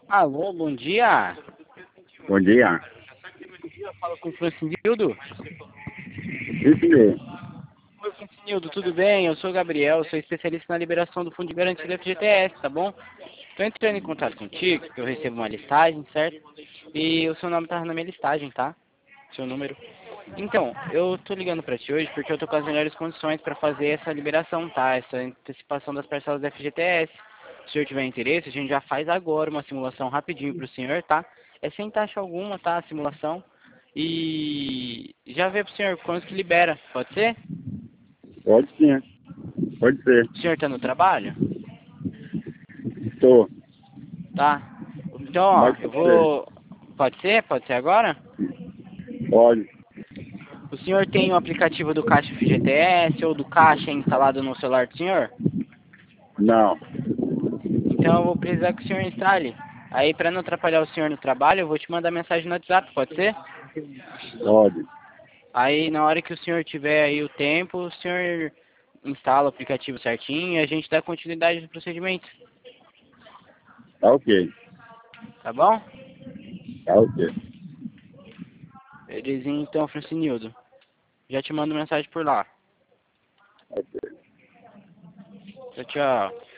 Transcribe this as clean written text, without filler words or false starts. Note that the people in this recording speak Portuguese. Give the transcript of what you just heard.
Alô, bom dia. Bom dia. Eu falo com o Francinildo. Isso mesmo. Oi, Francinildo, tudo bem? Eu sou o Gabriel, sou especialista na liberação do Fundo de Garantia do FGTS, tá bom? Tô entrando em contato contigo, porque eu recebo uma listagem, certo? E o seu nome tá na minha listagem, tá? Seu número. Então, eu tô ligando pra ti hoje porque eu tô com as melhores condições pra fazer essa liberação, tá? Essa antecipação das parcelas do FGTS. Se o senhor tiver interesse, a gente já faz agora uma simulação rapidinho pro senhor, tá? É sem taxa alguma, tá? A simulação. E já vê pro senhor quanto que libera, pode ser? Pode sim. Pode ser. O senhor tá no trabalho? Estou. Tá. Então, ó, Mas eu pode ser. vou... Pode ser? Pode ser agora? Pode. O senhor tem o aplicativo do Caixa FGTS ou do Caixa instalado no celular do senhor? Não. Então eu vou precisar que o senhor instale. Aí, pra não atrapalhar o senhor no trabalho, eu vou te mandar mensagem no WhatsApp, pode ser? Pode. Aí, na hora que o senhor tiver aí o tempo, o senhor instala o aplicativo certinho e a gente dá continuidade no procedimento. Tá ok. Tá bom? Tá ok. Belezinha, então, Francinildo. Já te mando mensagem por lá. Ok. Tchau, tchau.